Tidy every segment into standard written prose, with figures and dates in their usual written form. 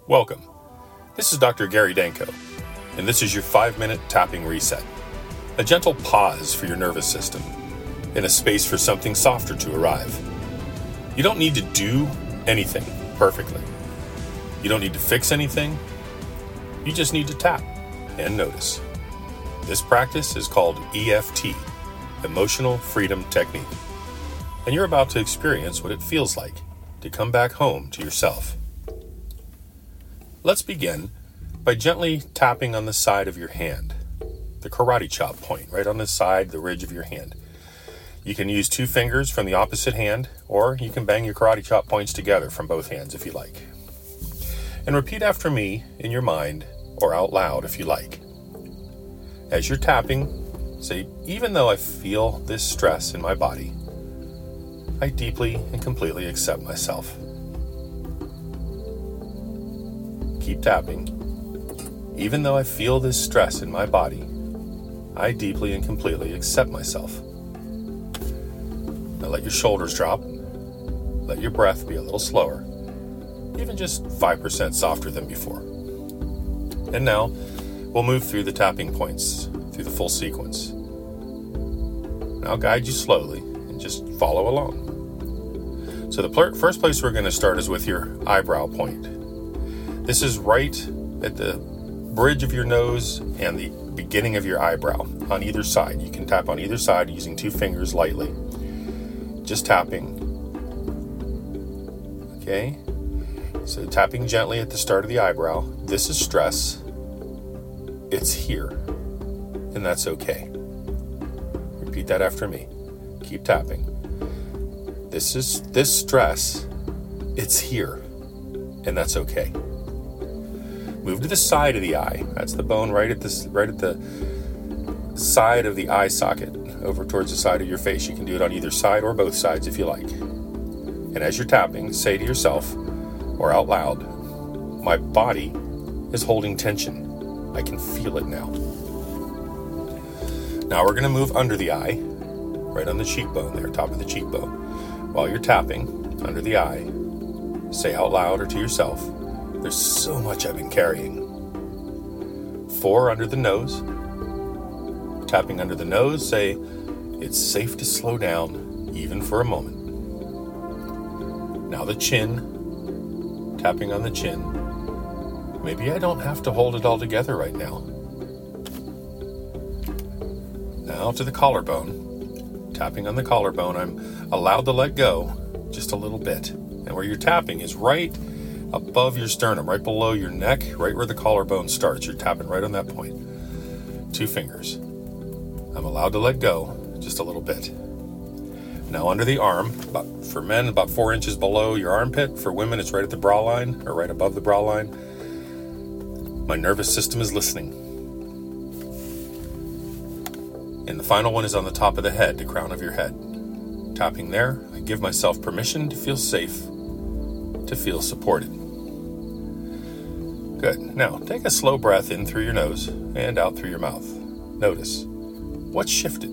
Welcome. This is Dr. Gary Danko, and this is your 5-minute tapping reset. A gentle pause for your nervous system, and a space for something softer to arrive. You don't need to do anything perfectly. You don't need to fix anything. You just need to tap and notice. This practice is called EFT, Emotional Freedom Technique, and you're about to experience what it feels like to come back home to yourself. Let's begin by gently tapping on the side of your hand, the karate chop point, right on the side, the ridge of your hand. You can use 2 fingers from the opposite hand, or you can bang your karate chop points together from both hands if you like. And repeat after me in your mind, or out loud if you like. As you're tapping, say, even though I feel this stress in my body, I deeply and completely accept myself. Keep tapping. Even though I feel this stress in my body, I deeply and completely accept myself. Now let your shoulders drop. Let your breath be a little slower, even just 5% softer than before. And now we'll move through the tapping points, through the full sequence. And I'll guide you slowly and just follow along. So the first place we're going to start is with your eyebrow point. This is right at the bridge of your nose and the beginning of your eyebrow on either side. You can tap on either side using 2 fingers lightly. Just tapping. Okay? So tapping gently at the start of the eyebrow. This is stress. It's here. And that's okay. Repeat that after me. Keep tapping. This stress. It's here. And that's okay. Move to the side of the eye. That's the bone right at the side of the eye socket, over towards the side of your face. You can do it on either side or both sides if you like. And as you're tapping, say to yourself or out loud, my body is holding tension. I can feel it now. Now we're going to move under the eye, right on the cheekbone there, top of the cheekbone. While you're tapping under the eye, say out loud or to yourself, there's so much I've been carrying. 4 under the nose. Tapping under the nose, say, it's safe to slow down, even for a moment. Now the chin. Tapping on the chin. Maybe I don't have to hold it all together right now. Now to the collarbone. Tapping on the collarbone, I'm allowed to let go just a little bit. And where you're tapping is right above your sternum, right below your neck, right where the collarbone starts. You're tapping right on that point. 2 fingers. I'm allowed to let go just a little bit. Now under the arm, for men, about 4 inches below your armpit. For women, it's right at the bra line, or right above the bra line. My nervous system is listening. And the final one is on the top of the head, the crown of your head. Tapping there, I give myself permission to feel safe, to feel supported. Good. Now, take a slow breath in through your nose and out through your mouth. Notice, what's shifted?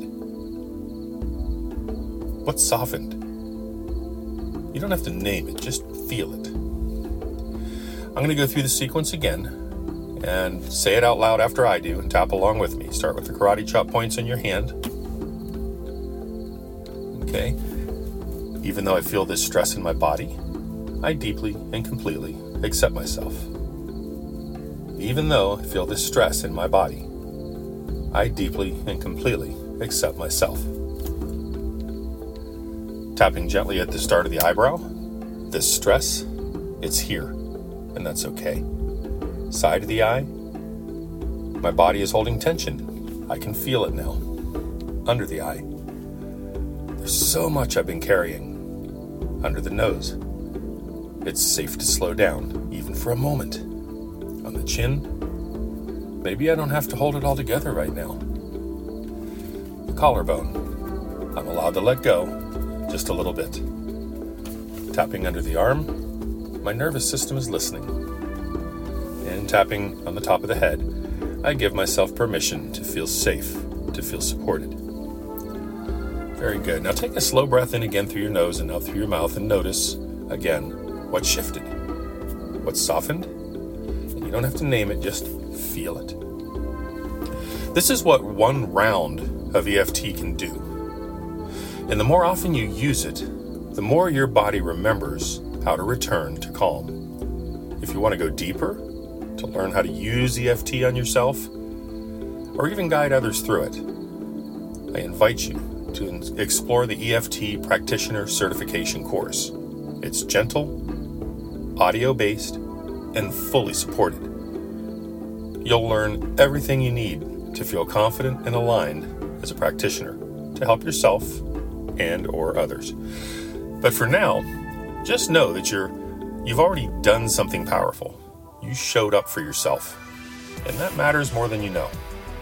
What's softened? You don't have to name it, just feel it. I'm going to go through the sequence again and say it out loud after I do and tap along with me. Start with the karate chop points in your hand. Okay. Even though I feel this stress in my body, I deeply and completely accept myself. Even though I feel this stress in my body, I deeply and completely accept myself. Tapping gently at the start of the eyebrow. This stress, it's here, and that's okay. Side of the eye. My body is holding tension. I can feel it now. Under the eye. There's so much I've been carrying. Under the nose. It's safe to slow down, even for a moment. On the chin, maybe I don't have to hold it all together right now. The collarbone, I'm allowed to let go just a little bit. Tapping under the arm, my nervous system is listening. And tapping on the top of the head, I give myself permission to feel safe, to feel supported. Very good. Now take a slow breath in again through your nose and out through your mouth and notice, again, what shifted, what softened, You don't have to name it, just feel it. This is what one round of EFT can do. And the more often you use it, the more your body remembers how to return to calm. If you want to go deeper, to learn how to use EFT on yourself, or even guide others through it, I invite you to explore the EFT Practitioner Certification course. It's gentle, audio-based, and fully supported. You'll learn everything you need to feel confident and aligned as a practitioner to help yourself and or others. But for now, just know that you've already done something powerful. You showed up for yourself, and that matters more than you know.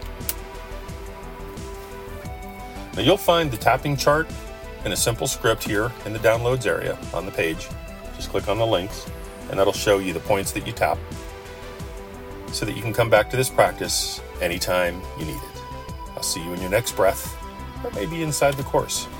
Now you'll find the tapping chart and a simple script here in the downloads area on the page. Just click on the links, and that'll show you the points that you tap so that you can come back to this practice anytime you need it. I'll see you in your next breath, or maybe inside the course.